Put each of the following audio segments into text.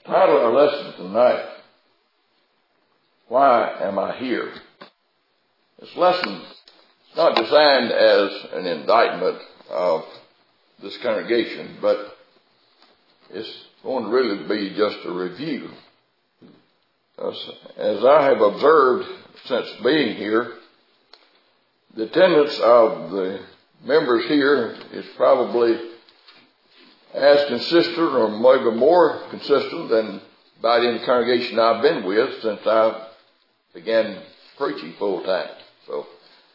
Title of our lesson tonight, Why Am I Here? This lesson is not designed as an indictment of this congregation, but it's going to really be just a review. As I have observed since being here, the attendance of the members here is probably as consistent or maybe more consistent than about any congregation I've been with since I began preaching full time. So,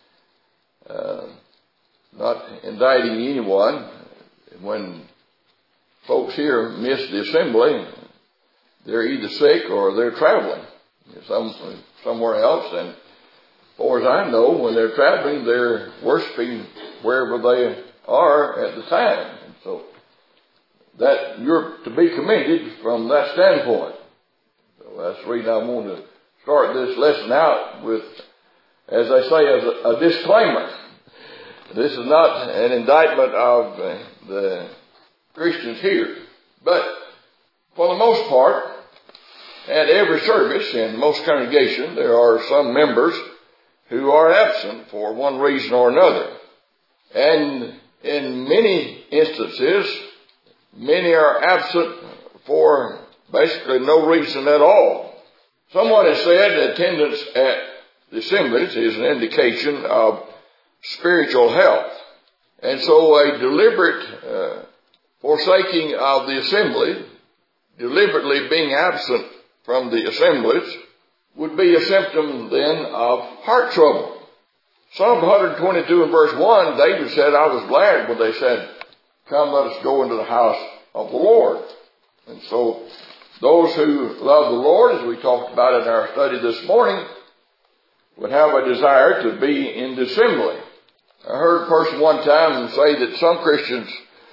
not indicting anyone. When folks here miss the assembly, they're either sick or they're traveling somewhere else. And as far as I know, when they're traveling, they're worshiping wherever they are at the time. And so that you're to be commended from that standpoint. So that's the reason I want to start this lesson out with, as I say, as a disclaimer. This is not an indictment of the Christians here, but for the most part, at every service in most congregations, there are some members who are absent for one reason or another. And in many instances, many are absent for basically no reason at all. Someone has said that attendance at the assemblies is an indication of spiritual health. And so a deliberate forsaking of the assembly, deliberately being absent from the assemblies, would be a symptom then of heart trouble. Psalm 122 and verse 1, David said, I was glad when they said, come, let us go into the house of the Lord. And so those who love the Lord, as we talked about in our study this morning, would have a desire to be in the assembly. I heard a person one time say that some Christians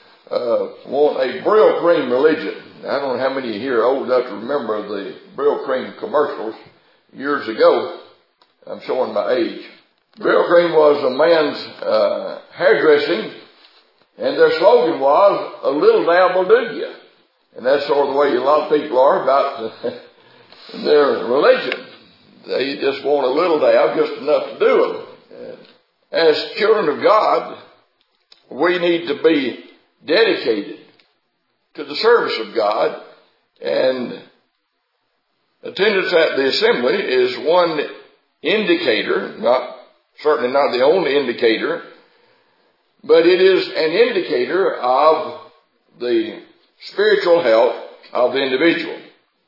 want a Brill Cream religion. I don't know how many here are old enough to remember the Brill Cream commercials years ago. I'm showing my age. Brill Cream was a man's hairdressing, and their slogan was, a little dab will do you. And that's sort of the way a lot of people are about their religion. They just want a little dab, just enough to do them. And as children of God, we need to be dedicated to the service of God, and attendance at the assembly is one indicator, certainly not the only indicator, but it is an indicator of the spiritual health of the individual.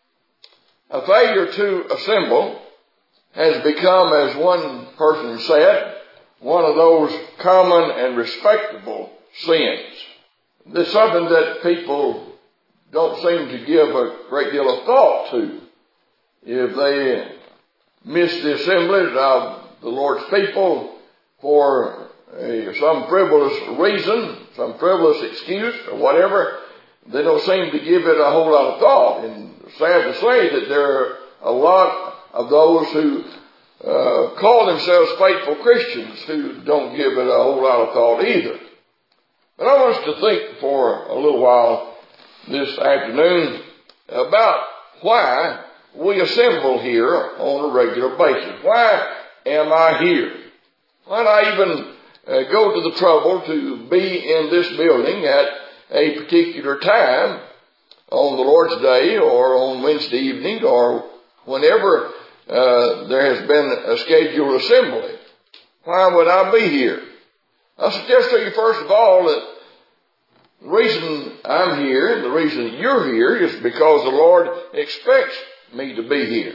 A failure to assemble has become, as one person said, one of those common and respectable sins. It's something that people don't seem to give a great deal of thought to. If they miss the assemblies of the Lord's people for some frivolous reason, some frivolous excuse or whatever, they don't seem to give it a whole lot of thought. And sad to say that there are a lot of those who call themselves faithful Christians who don't give it a whole lot of thought either. But I want us to think for a little while this afternoon about why we assemble here on a regular basis. Why am I here? Why do I even go to the trouble to be in this building at a particular time on the Lord's Day or on Wednesday evening or whenever there has been a scheduled assembly? Why would I be here? I'll suggest to you first of all that the reason I'm here, the reason you're here, is because the Lord expects me to be here.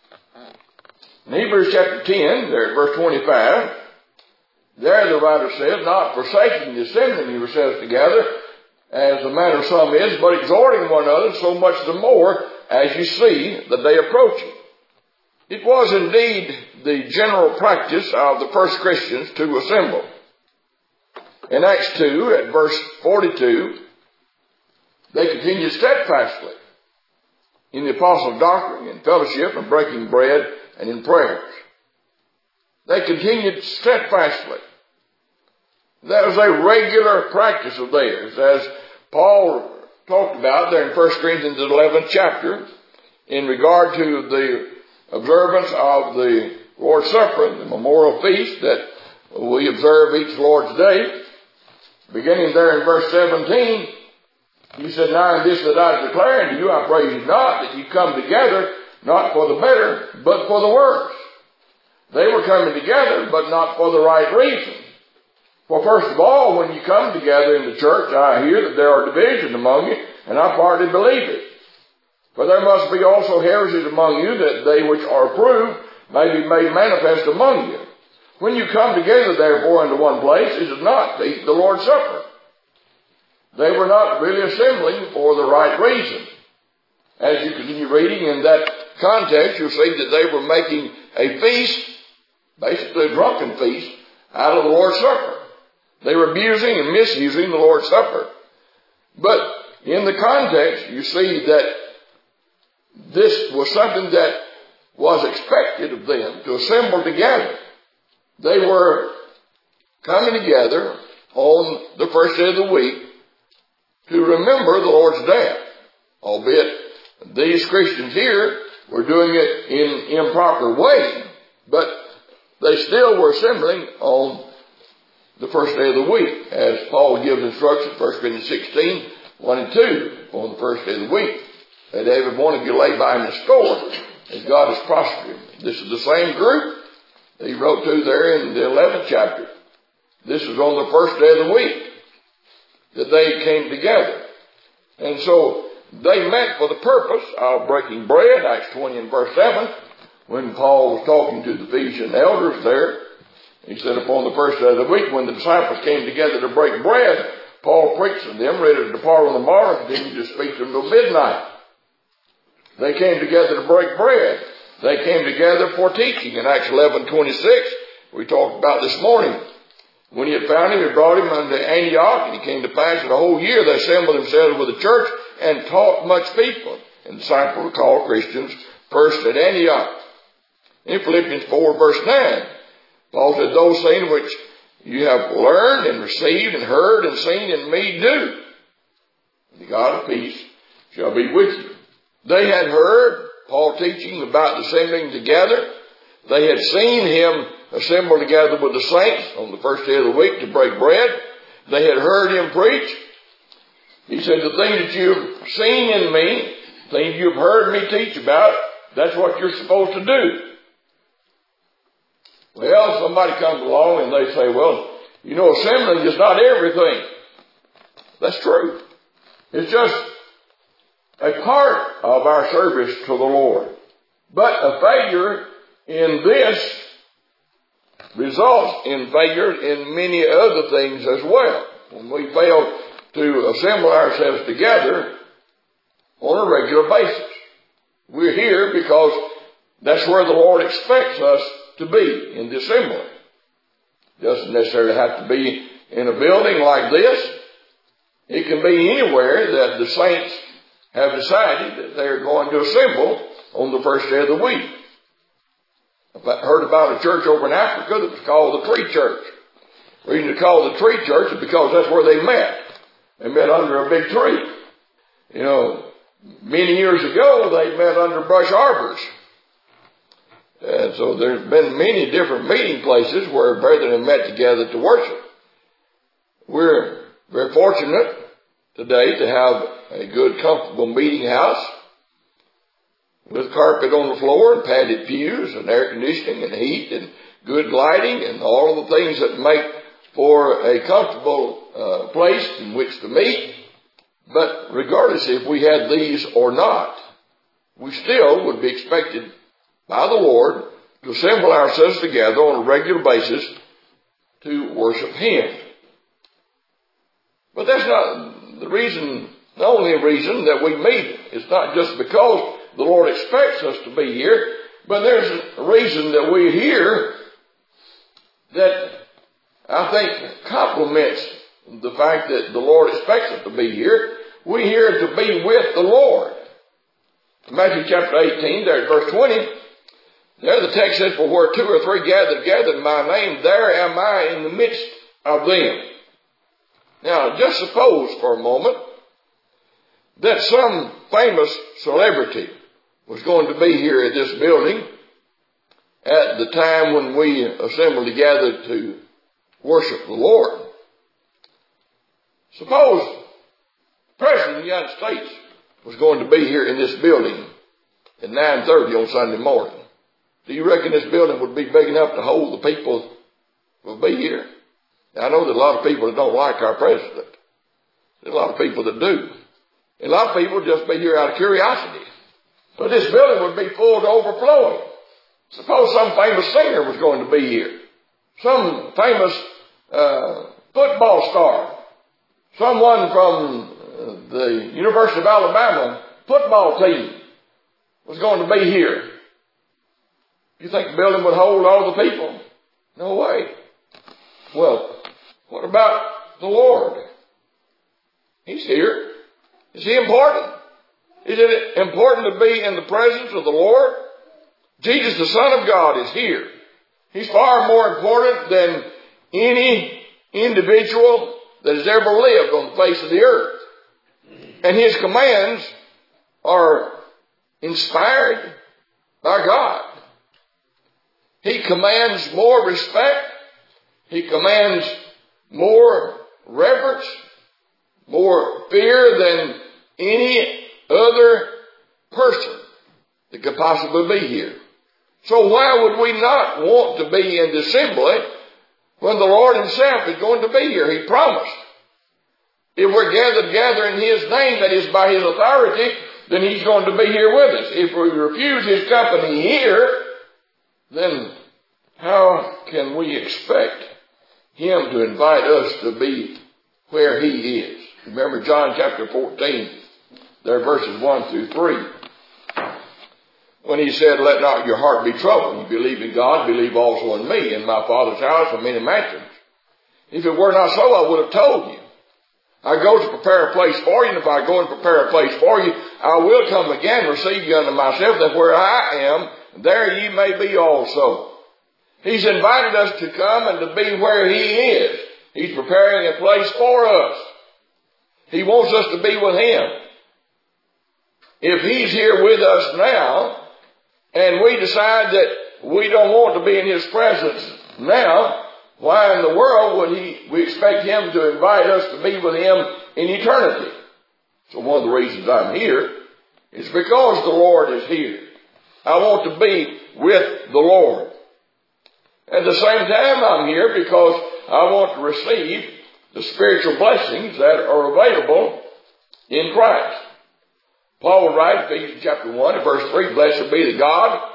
In Hebrews chapter 10, there at verse 25, there the writer says, not forsaking the assembling of yourselves together, as the manner of some is, but exhorting one another, so much the more as you see the day approaching. It was indeed the general practice of the first Christians to assemble. In Acts 2, at verse 42, they continued steadfastly in the apostles' doctrine, in fellowship, and breaking bread, and in prayers. They continued steadfastly. That was a regular practice of theirs. As Paul talked about there in 1 Corinthians 11th chapter in regard to the observance of the Lord's Supper, the memorial feast that we observe each Lord's Day. Beginning there in verse 17, he said, "Now in this that I declare unto you, I praise you not, that you come together, not for the better, but for the worse." They were coming together, but not for the right reason. For first of all, when you come together in the church, I hear that there are divisions among you, and I partly believe it. For there must be also heresies among you, that they which are approved may be made manifest among you. When you come together, therefore, into one place, it is not to eat the Lord's Supper. They were not really assembling for the right reason. As you continue reading in that context, you'll see that they were making a feast, basically a drunken feast, out of the Lord's Supper. They were abusing and misusing the Lord's Supper. But in the context, you see that this was something that was expected of them to assemble together. They were coming together on the first day of the week to remember the Lord's death. Albeit these Christians here were doing it in an improper way, but they still were assembling on the first day of the week, as Paul gives instructions, 1 Corinthians 16, 1 and 2, on the first day of the week. That every one of you lay by in the score, as God has prospered him. This is the same group that he wrote to there in the 11th chapter. This is on the first day of the week that they came together. And so they met for the purpose of breaking bread, Acts 20 and verse 7, when Paul was talking to the Ephesian elders there. He said, upon the first day of the week, when the disciples came together to break bread, Paul preached to them, ready to depart on the morrow, and continued to speak to them till midnight. They came together to break bread. They came together for teaching. In Acts 11:26, we talked about this morning. When he had found him, he brought him unto Antioch, and he came to pass that a whole year they assembled themselves with the church and taught much people. And disciples were called Christians first at Antioch. In Philippians 4 verse 9, Paul said, those things which you have learned and received and heard and seen in me do. The God of peace shall be with you. They had heard Paul teaching about assembling together. They had seen him assemble together with the saints on the first day of the week to break bread. They had heard him preach. He said, the things that you've seen in me, things you've heard me teach about, that's what you're supposed to do. Well, somebody comes along and they say, well, you know, assembling is not everything. That's true. It's just a part of our service to the Lord. But a failure in this results in failure in many other things as well. When we fail to assemble ourselves together on a regular basis. We're here because that's where the Lord expects us to be, in the assembly. Doesn't necessarily have to be in a building like this. It can be anywhere that the saints have decided that they're going to assemble on the first day of the week. I heard about a church over in Africa that was called the Tree Church. The reason it's called the Tree Church is because that's where they met. They met under a big tree. You know, many years ago they met under brush arbors. And so there's been many different meeting places where brethren have met together to worship. We're very fortunate today to have a good, comfortable meeting house with carpet on the floor and padded pews and air conditioning and heat and good lighting and all of the things that make for a comfortable place in which to meet. But regardless if we had these or not, we still would be expected by the Lord to assemble ourselves together on a regular basis to worship Him. But that's not the reason, the only reason that we meet. It's not just because the Lord expects us to be here, but there's a reason that we're here that I think complements the fact that the Lord expects us to be here. We're here to be with the Lord. Matthew chapter 18, there at verse 20, there the text says, for where two or three gather together in my name, there am I in the midst of them. Now, just suppose for a moment that some famous celebrity was going to be here at this building at the time when we assembled together to worship the Lord. Suppose the President of the United States was going to be here in this building at 9:30 on Sunday morning. Do you reckon this building would be big enough to hold the people who will be here? Now, I know there's a lot of people that don't like our president. There's a lot of people that do. And a lot of people just be here out of curiosity. But this building would be full to overflowing. Suppose some famous singer was going to be here. Some famous football star. Someone from the University of Alabama football team was going to be here. You think the building would hold all the people? No way. Well, what about the Lord? He's here. Is he important? Is it important to be in the presence of the Lord? Jesus, the Son of God, is here. He's far more important than any individual that has ever lived on the face of the earth. And his commands are inspired by God. He commands more respect. He commands more reverence, more fear than any other person that could possibly be here. So why would we not want to be in the assembly when the Lord himself is going to be here? He promised. If we're gathered together in his name, that is by his authority, then he's going to be here with us. If we refuse his company here, then how can we expect him to invite us to be where he is? Remember John chapter 14, there verses 1 through 3. When he said, let not your heart be troubled. You believe in God, believe also in me. In my Father's house are many mansions. If it were not so, I would have told you. I go to prepare a place for you, and if I go and prepare a place for you, I will come again, receive you unto myself, that where I am, there ye may be also. He's invited us to come and to be where he is. He's preparing a place for us. He wants us to be with him. If he's here with us now, and we decide that we don't want to be in his presence now, why in the world would we expect him to invite us to be with him in eternity? So one of the reasons I'm here is because the Lord is here. I want to be with the Lord. At the same time, I'm here because I want to receive the spiritual blessings that are available in Christ. Paul will write in Ephesians chapter 1 and verse 3, blessed be the God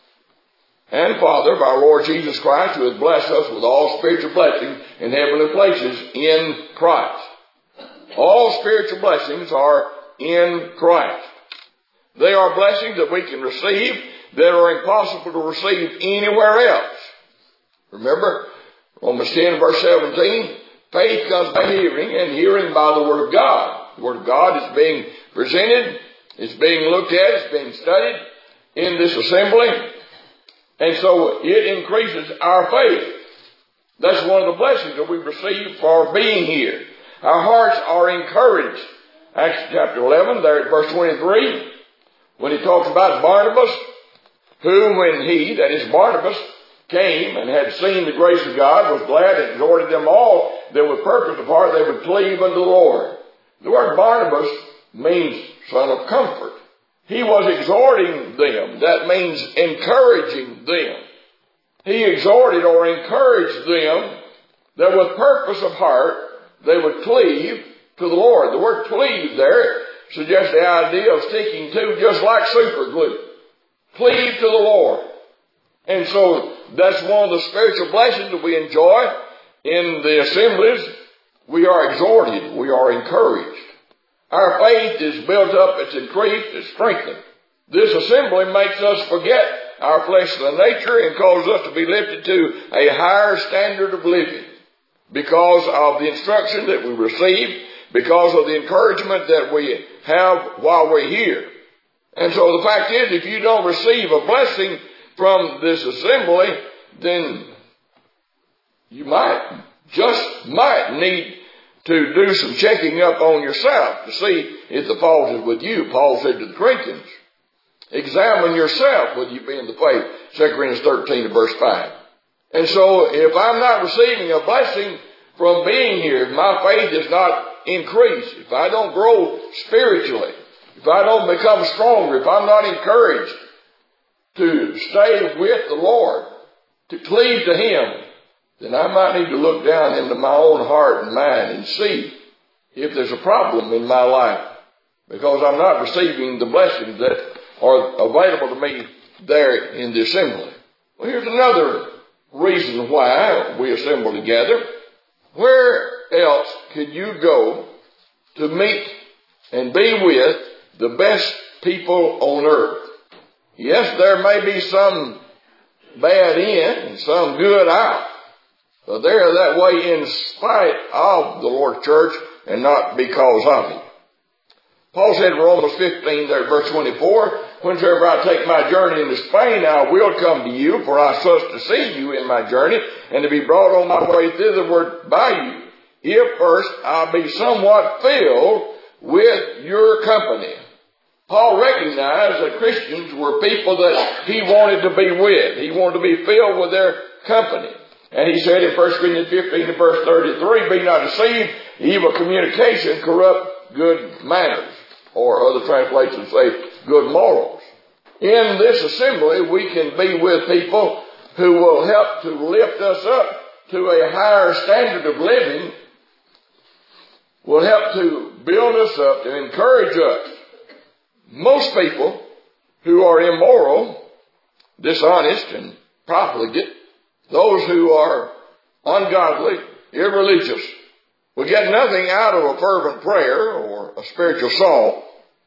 and Father of our Lord Jesus Christ, who has blessed us with all spiritual blessings in heavenly places in Christ. All spiritual blessings are in Christ. They are blessings that we can receive that are impossible to receive anywhere else. Remember, Romans 10 verse 17, faith comes by hearing, and hearing by the Word of God. The Word of God is being presented, it's being looked at, it's being studied in this assembly. And so it increases our faith. That's one of the blessings that we receive for being here. Our hearts are encouraged. Acts chapter 11, there at verse 23, when he talks about Barnabas, who when he, that is Barnabas, came and had seen the grace of God, was glad and exhorted them all that with purpose of heart they would cleave unto the Lord. The word Barnabas means son of comfort. He was exhorting them. That means encouraging them. He exhorted or encouraged them that with purpose of heart they would cleave to the Lord. The word cleave there suggests the idea of sticking to, just like super glue. Cleave to the Lord. And so that's one of the spiritual blessings that we enjoy in the assemblies. We are exhorted. We are encouraged. Our faith is built up, it's increased, it's strengthened. This assembly makes us forget our fleshly nature and causes us to be lifted to a higher standard of living because of the instruction that we receive, because of the encouragement that we have while we're here. And so the fact is, if you don't receive a blessing from this assembly, then you might need to do some checking up on yourself to see if the fault is with you. Paul said to the Corinthians, examine yourself whether you be in the faith. 2 Corinthians 13 verse 5. And so if I'm not receiving a blessing from being here, if my faith is not increased, if I don't grow spiritually, if I don't become stronger, if I'm not encouraged to stay with the Lord, to cleave to Him, then I might need to look down into my own heart and mind and see if there's a problem in my life, because I'm not receiving the blessings that are available to me there in the assembly. Well, here's another reason why we assemble together. Where else could you go to meet and be with the best people on earth? Yes, there may be some bad in and some good out, but they're that way in spite of the Lord's church and not because of it. Paul said in Romans 15, there, verse 24, whensoever I take my journey into Spain, I will come to you, for I trust to see you in my journey, and to be brought on my way thitherward by you, if first I be somewhat filled with your company. Paul recognized that Christians were people that he wanted to be with. He wanted to be filled with their company. And he said in 1 Corinthians 15 and verse 33, be not deceived, evil communication corrupt good manners. Or other translations say good morals. In this assembly, we can be with people who will help to lift us up to a higher standard of living, will help to build us up, to encourage us. Most people who are immoral, dishonest, and profligate, those who are ungodly, irreligious, will get nothing out of a fervent prayer or a spiritual song.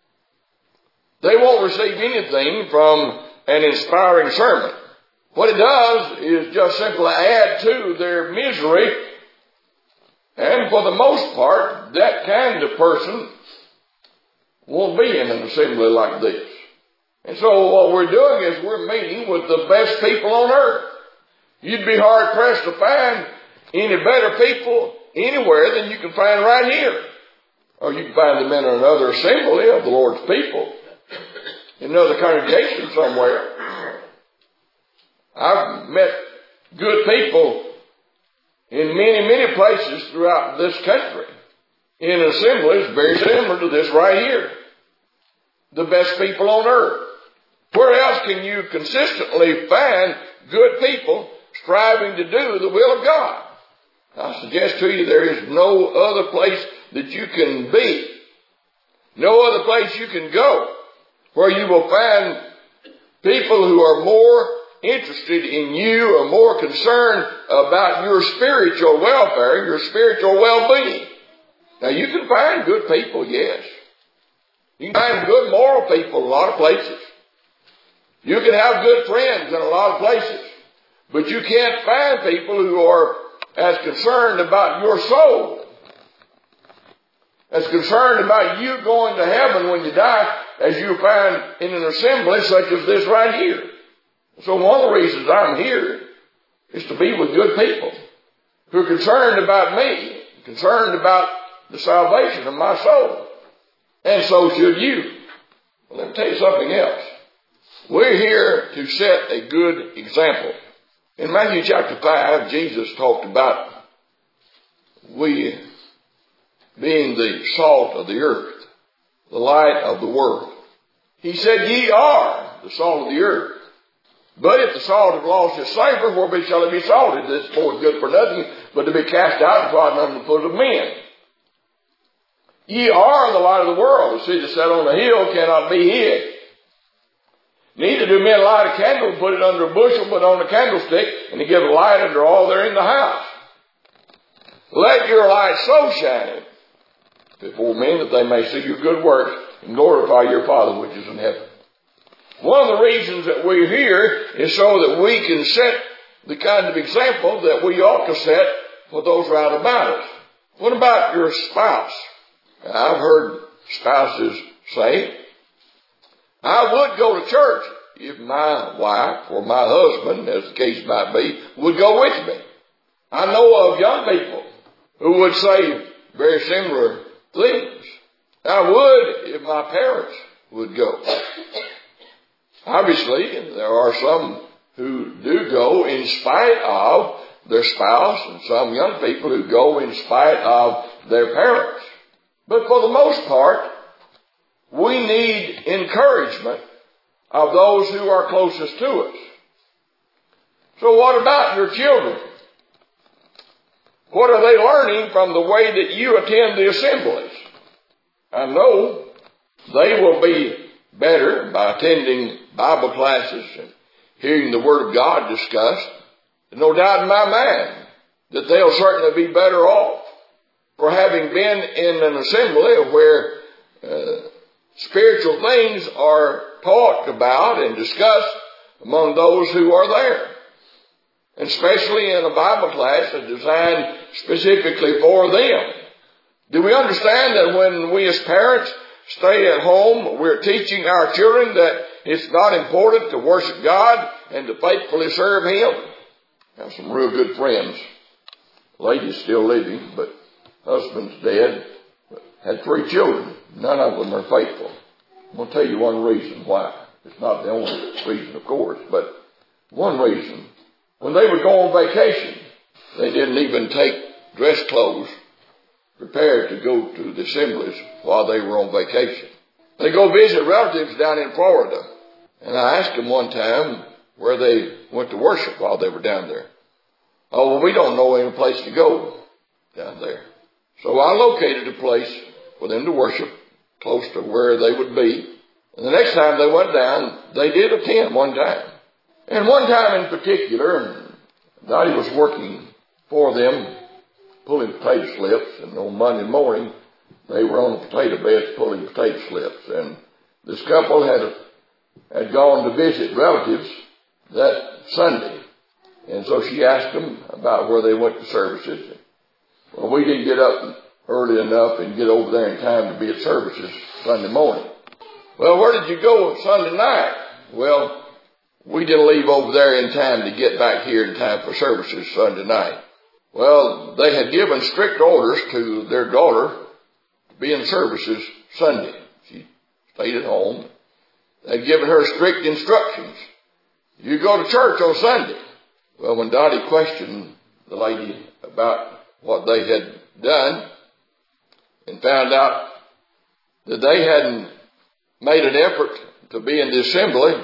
They won't receive anything from an inspiring sermon. What it does is just simply add to their misery. And for the most part, that kind of person won't be in an assembly like this. And so what we're doing is we're meeting with the best people on earth. You'd be hard pressed to find any better people anywhere than you can find right here. Or you can find them in another assembly of the Lord's people, in another congregation somewhere. I've met good people in many, many places throughout this country, in assemblies very similar to this right here. The best people on earth. Where else can you consistently find good people striving to do the will of God? I suggest to you there is no other place that you can be, no other place you can go, where you will find people who are more interested in you or more concerned about your spiritual welfare, your spiritual well-being. Now you can find good people, yes. You can find good moral people in a lot of places. You can have good friends in a lot of places. But you can't find people who are as concerned about your soul, as concerned about you going to heaven when you die, as you find in an assembly such as this right here. So one of the reasons I'm here is to be with good people who are concerned about me, concerned about the salvation of my soul. And so should you. Well, let me tell you something else. We're here to set a good example. In Matthew chapter 5, Jesus talked about we being the salt of the earth, the light of the world. He said, ye are the salt of the earth. But if the salt have lost its savor, whereby shall it be salted? This is good for nothing, but to be cast out and trodden under the foot of men. Ye are the light of the world. The city set on a hill cannot be hid. Neither do men light a candle and put it under a bushel, but on a candlestick, and to give light under all that are in the house. Let your light so shine before men that they may see your good works and glorify your Father which is in heaven. One of the reasons that we're here is so that we can set the kind of example that we ought to set for those round about us. What about your spouse? I've heard spouses say, I would go to church if my wife or my husband, as the case might be, would go with me. I know of young people who would say, very similar things. I would if my parents would go. Obviously, there are some who do go in spite of their spouse, and some young people who go in spite of their parents. But for the most part, we need encouragement of those who are closest to us. So what about your children? What are they learning from the way that you attend the assemblies? I know they will be better by attending Bible classes and hearing the Word of God discussed. There's no doubt in my mind that they'll certainly be better off for having been in an assembly where spiritual things are talked about and discussed among those who are there. And especially in a Bible class that's designed specifically for them. Do we understand that when we as parents stay at home, we're teaching our children that it's not important to worship God and to faithfully serve Him? I have some real good friends. Ladies still living, but husband's dead. Had 3 children. None of them are faithful. I'm going to tell you one reason why. It's not the only reason, of course, but one reason. When they would go on vacation, they didn't even take dress clothes prepared to go to the assemblies while they were on vacation. They go visit relatives down in Florida. And I asked them one time where they went to worship while they were down there. Oh, well, we don't know any place to go down there. So I located a place for them to worship close to where they would be. And the next time they went down, they did attend one time. And one time in particular, Dottie was working for them, pulling potato slips, and on Monday morning, they were on the potato beds pulling potato slips. And this couple had gone to visit relatives that Sunday. And so she asked them about where they went to services. Well, we didn't get up early enough and get over there in time to be at services Sunday morning. Well, where did you go Sunday night? Well, we didn't leave over there in time to get back here in time for services Sunday night. Well, they had given strict orders to their daughter to be in services Sunday. She stayed at home. They'd given her strict instructions. You go to church on Sunday. Well, when Dottie questioned the lady about what they had done and found out that they hadn't made an effort to be in the assembly,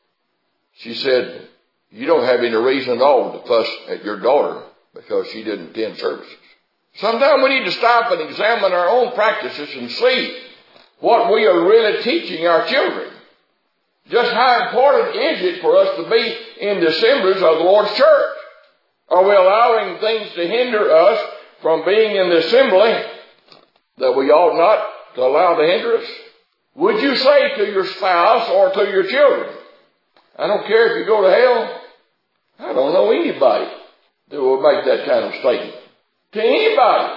she said, you don't have any reason at all to fuss at your daughter because she didn't attend services. Sometimes we need to stop and examine our own practices and see what we are really teaching our children. Just how important is it for us to be in the assemblies of the Lord's church? Are we allowing things to hinder us from being in the assembly that we ought not to allow to hinder us? Would you say to your spouse or to your children, I don't care if you go to hell? I don't know anybody that will make that kind of statement. To anybody.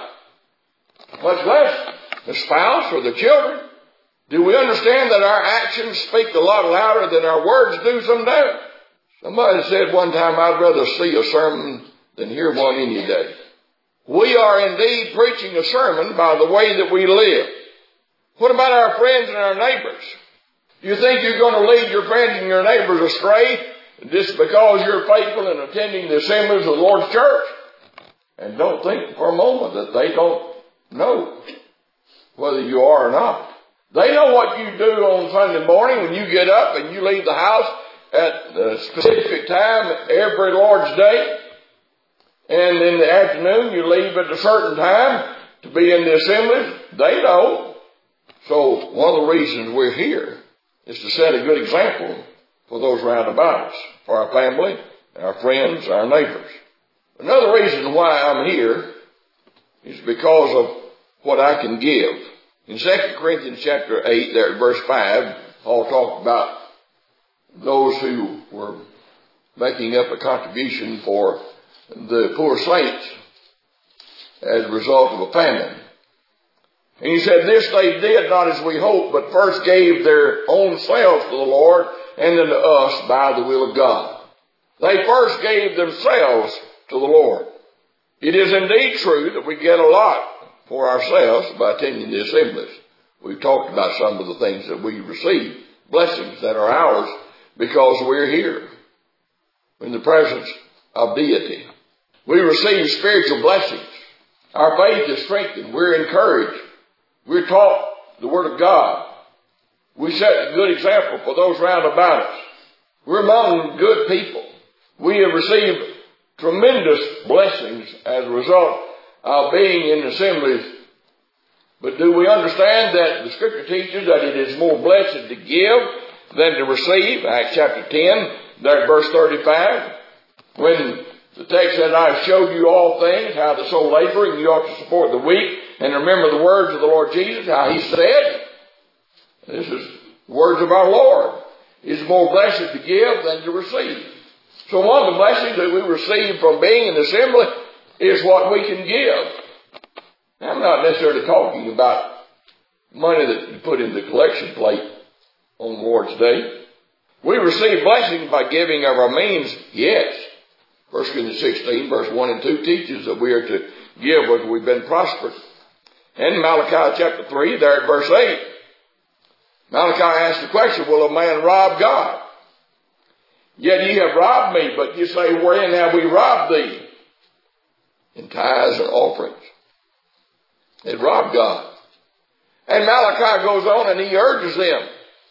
Much less the spouse or the children. Do we understand that our actions speak a lot louder than our words do sometimes? Somebody said one time, I'd rather see a sermon than hear one any day. We are indeed preaching a sermon by the way that we live. What about our friends and our neighbors? You think you're going to lead your friends and your neighbors astray just because you're faithful in attending the assemblies of the Lord's church? And don't think for a moment that they don't know whether you are or not. They know what you do on Sunday morning when you get up and you leave the house at a specific time every Lord's Day. And in the afternoon you leave at a certain time to be in the assemblies. They know. So one of the reasons we're here is to set a good example for those round about us, for our family, our friends, our neighbors. Another reason why I'm here is because of what I can give. In 2 Corinthians chapter 8, there at verse 5, Paul talked about those who were making up a contribution for the poor saints as a result of a famine. And he said, this they did not as we hoped, but first gave their own selves to the Lord and unto us by the will of God. They first gave themselves to the Lord. It is indeed true that we get a lot for ourselves by attending the assemblies. We've talked about some of the things that we receive, blessings that are ours because we're here in the presence of deity. We receive spiritual blessings. Our faith is strengthened. We're encouraged. We're taught the Word of God. We set a good example for those round about us. We're among good people. We have received tremendous blessings as a result of being in assemblies. But do we understand that the Scripture teaches that it is more blessed to give than to receive? Acts chapter 10, there at verse 35, when the text says, I have showed you all things, how the soul laboring, you ought to support the weak, and remember the words of the Lord Jesus, how He said, this is words of our Lord, it's more blessed to give than to receive. So one of the blessings that we receive from being in the assembly is what we can give. Now, I'm not necessarily talking about money that you put in the collection plate on the Lord's Day. We receive blessings by giving of our means, yes. 1 Corinthians 16, verse 1 and 2 teaches that we are to give as we've been prospered. And Malachi chapter 3, there at verse 8, Malachi asked the question, will a man rob God? Yet ye have robbed me, but you say, wherein have we robbed thee? In tithes and offerings. They robbed God. And Malachi goes on and he urges them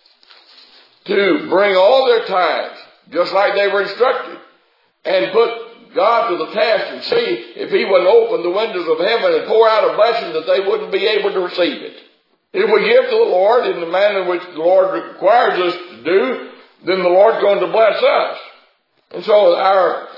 to bring all their tithes, just like they were instructed, and put God to the task and see if He wouldn't open the windows of heaven and pour out a blessing that they wouldn't be able to receive it. If we give to the Lord in the manner in which the Lord requires us to do, then the Lord's going to bless us. And so our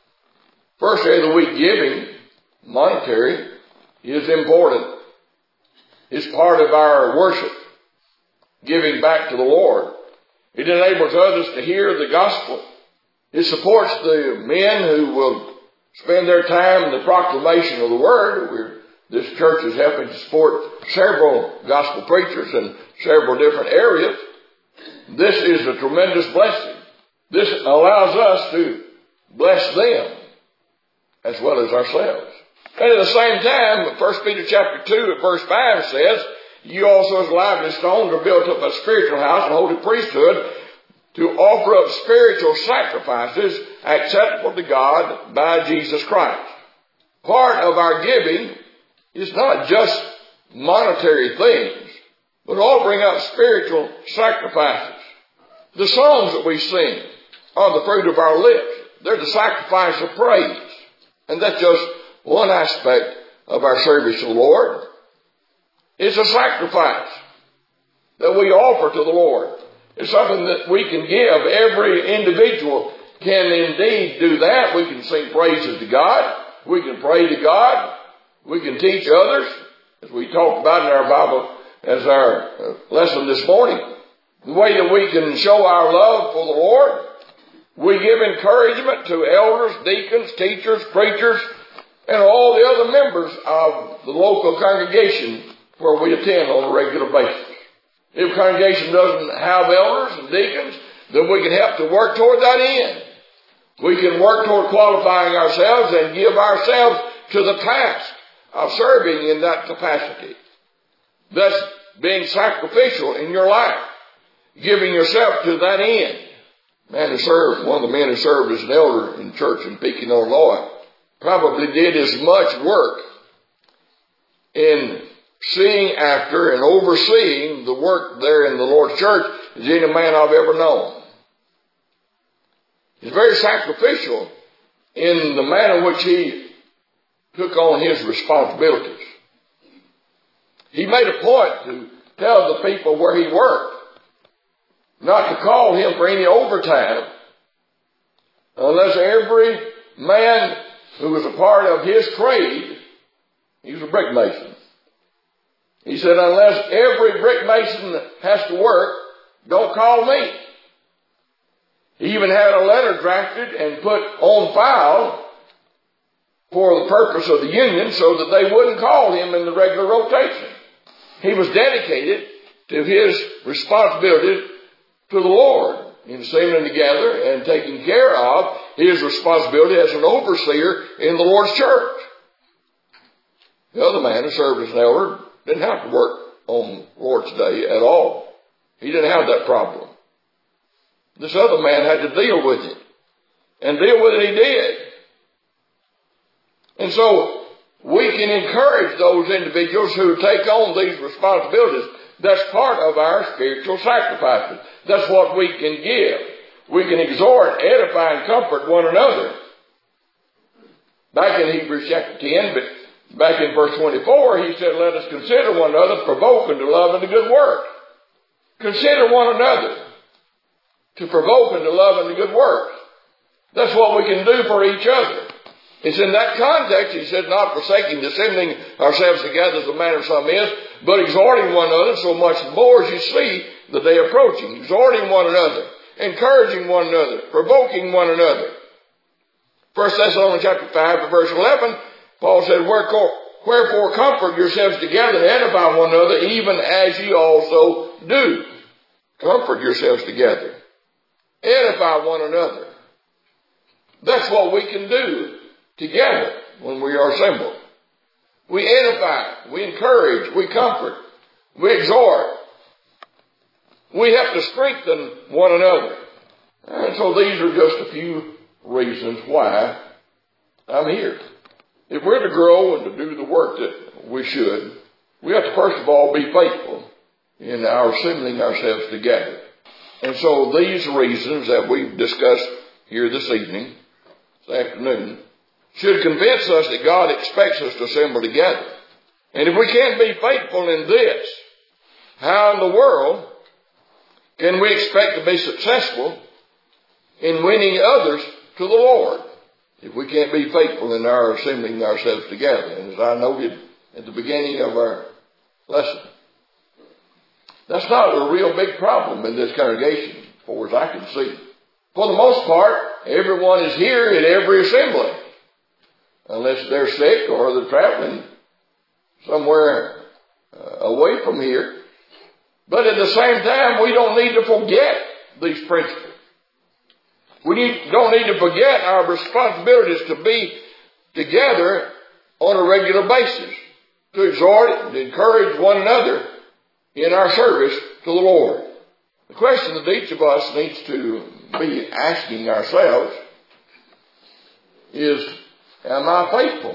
first day of the week giving, monetary, is important. It's part of our worship, giving back to the Lord. It enables others to hear the gospel. It supports the men who will spend their time in the proclamation of the Word. This church is helping to support several gospel preachers in several different areas. This is a tremendous blessing. This allows us to bless them as well as ourselves. And at the same time, 1 Peter chapter 2 at verse 5 says, you also as lively stones are built up a spiritual house and holy priesthood to offer up spiritual sacrifices acceptable to God by Jesus Christ. Part of our giving is not just monetary things, but offering up spiritual sacrifices. The songs that we sing are the fruit of our lips. They're the sacrifice of praise. And that's just one aspect of our service to the Lord. It's a sacrifice that we offer to the Lord. It's something that we can give. Every individual can indeed do that. We can sing praises to God. We can pray to God. We can teach others, as we talked about in our Bible as our lesson this morning. The way that we can show our love for the Lord, we give encouragement to elders, deacons, teachers, preachers, and all the other members of the local congregation where we attend on a regular basis. If a congregation doesn't have elders and deacons, then we can help to work toward that end. We can work toward qualifying ourselves and give ourselves to the task of serving in that capacity. Thus, being sacrificial in your life, giving yourself to that end. Man who served, one of the men who served as an elder in church in Pekin, Illinois, probably did as much work in seeing after and overseeing the work there in the Lord's church as any man I've ever known. He's very sacrificial in the manner in which he took on his responsibilities. He made a point to tell the people where he worked not to call him for any overtime unless every man who was a part of his trade, he was a brick mason. He said, unless every brick mason has to work, don't call me. He even had a letter drafted and put on file for the purpose of the union so that they wouldn't call him in the regular rotation. He was dedicated to his responsibility to the Lord in assembling together and taking care of his responsibility as an overseer in the Lord's church. The other man who served as an elder didn't have to work on Lord's Day at all. He didn't have that problem. This other man had to deal with it. And deal with it he did. And so we can encourage those individuals who take on these responsibilities. That's part of our spiritual sacrifices. That's what we can give. We can exhort, edify, and comfort one another. Back in Hebrews chapter 10, but back in verse 24, he said, let us consider one another, provoke unto love and to good work. Consider one another to provoke unto love and to good work. That's what we can do for each other. It's in that context, he said, not forsaking, dissembling ourselves together as the manner of some is, but exhorting one another so much more as you see the day approaching. Exhorting one another, encouraging one another, provoking one another. 1 Thessalonians chapter 5 verse 11, Paul said, wherefore comfort yourselves together and edify one another, even as ye also do. Comfort yourselves together. Edify one another. That's what we can do together when we are assembled. We edify, we encourage, we comfort, we exhort. We have to strengthen one another. And so these are just a few reasons why I'm here. If we're to grow and to do the work that we should, we have to first of all be faithful in our assembling ourselves together. And so these reasons that we've discussed here this evening, this afternoon, should convince us that God expects us to assemble together. And if we can't be faithful in this, how in the world can we expect to be successful in winning others to the Lord? If we can't be faithful in our assembling ourselves together. And as I noted at the beginning of our lesson, that's not a real big problem in this congregation, as far as I can see. For the most part, everyone is here at every assembly. Unless they're sick or they're traveling somewhere away from here. But at the same time, we don't need to forget these principles. We don't need to forget our responsibilities to be together on a regular basis, to exhort and encourage one another in our service to the Lord. The question that each of us needs to be asking ourselves is, am I faithful?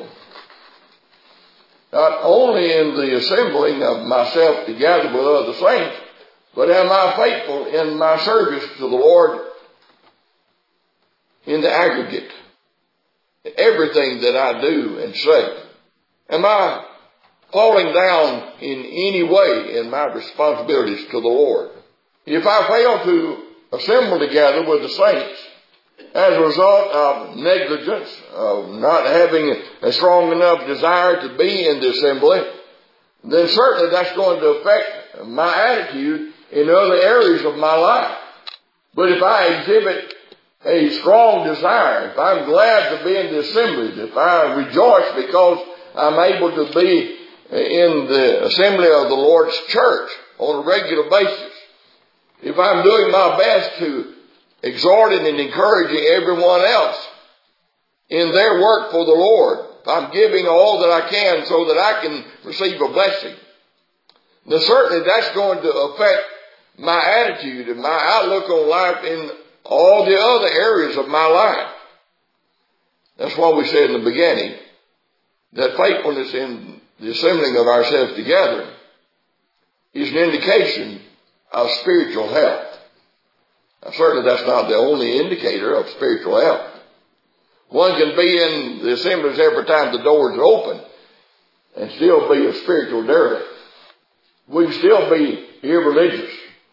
Not only in the assembling of myself together with other saints, but am I faithful in my service to the Lord in the aggregate? Everything that I do and say. Am I falling down in any way in my responsibilities to the Lord? If I fail to assemble together with the saints, as a result of negligence, of not having a strong enough desire to be in the assembly, then certainly that's going to affect my attitude in other areas of my life. But if I exhibit a strong desire, if I'm glad to be in the assemblies, if I rejoice because I'm able to be in the assembly of the Lord's church on a regular basis, if I'm doing my best to exhorting and encouraging everyone else in their work for the Lord, if I'm giving all that I can so that I can receive a blessing, then certainly that's going to affect my attitude and my outlook on life in all the other areas of my life. That's why we said in the beginning that faithfulness in the assembling of ourselves together is an indication of spiritual health. Now, certainly that's not the only indicator of spiritual health. One can be in the assemblies every time the doors are open and still be a spiritual derelict. We can still be irreligious.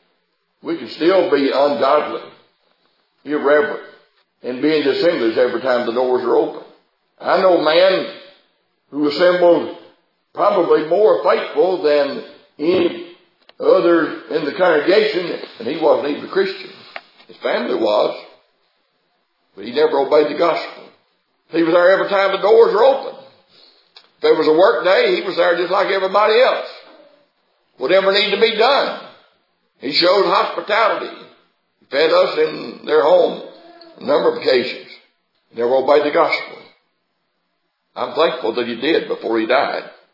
We can still be ungodly, irreverent, and be in the assemblies every time the doors are open. I know a man who assembled probably more faithful than any other in the congregation, and he wasn't even a Christian. His family was, but he never obeyed the gospel. He was there every time the doors were open. If there was a work day, he was there just like everybody else. Whatever needed to be done. He showed hospitality. He fed us in their home on a number of occasions. He never obeyed the gospel. I'm thankful that he did before he died.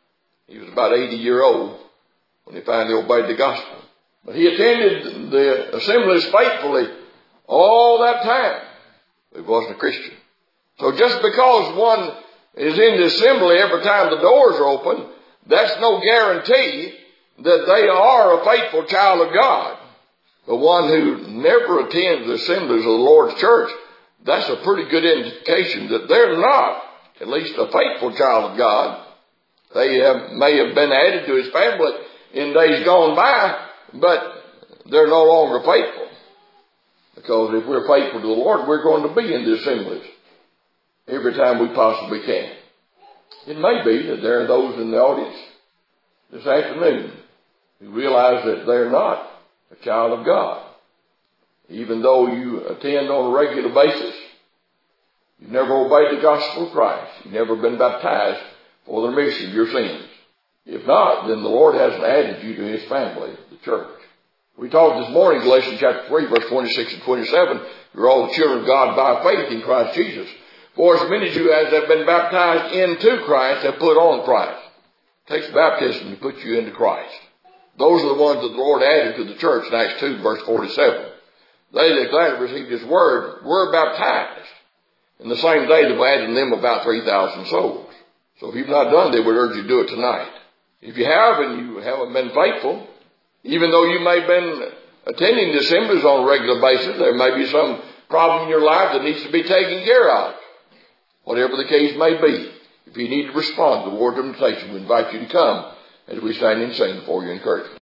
He was about 80 years old when he finally obeyed the gospel. But he attended the assemblies faithfully all that time. He wasn't a Christian. So just because one is in the assembly every time the doors are open, that's no guarantee that they are a faithful child of God. The one who never attends the assemblies of the Lord's church, that's a pretty good indication that they're not at least a faithful child of God. They may have been added to his family in days gone by, but they're no longer faithful. Because if we're faithful to the Lord, we're going to be in the assemblies every time we possibly can. It may be that there are those in the audience this afternoon who realize that they're not a child of God. Even though you attend on a regular basis, you've never obeyed the gospel of Christ. You've never been baptized for the remission of your sins. If not, then the Lord hasn't added you to his family, the church. We talked this morning, Galatians chapter 3, verse 26 and 27, you're all the children of God by faith in Christ Jesus. For as many of you as have been baptized into Christ have put on Christ. It takes baptism to put you into Christ. Those are the ones that the Lord added to the church in Acts 2, verse 47. They that gladly received his word were baptized. And the same day they added them about 3,000 souls. So if you've not done it, we would urge you to do it tonight. If you have and you haven't been faithful, even though you may have been attending the assemblies on a regular basis, there may be some problem in your life that needs to be taken care of. Whatever the case may be, if you need to respond to the word of invitation, we invite you to come as we stand and sing for your encouragement.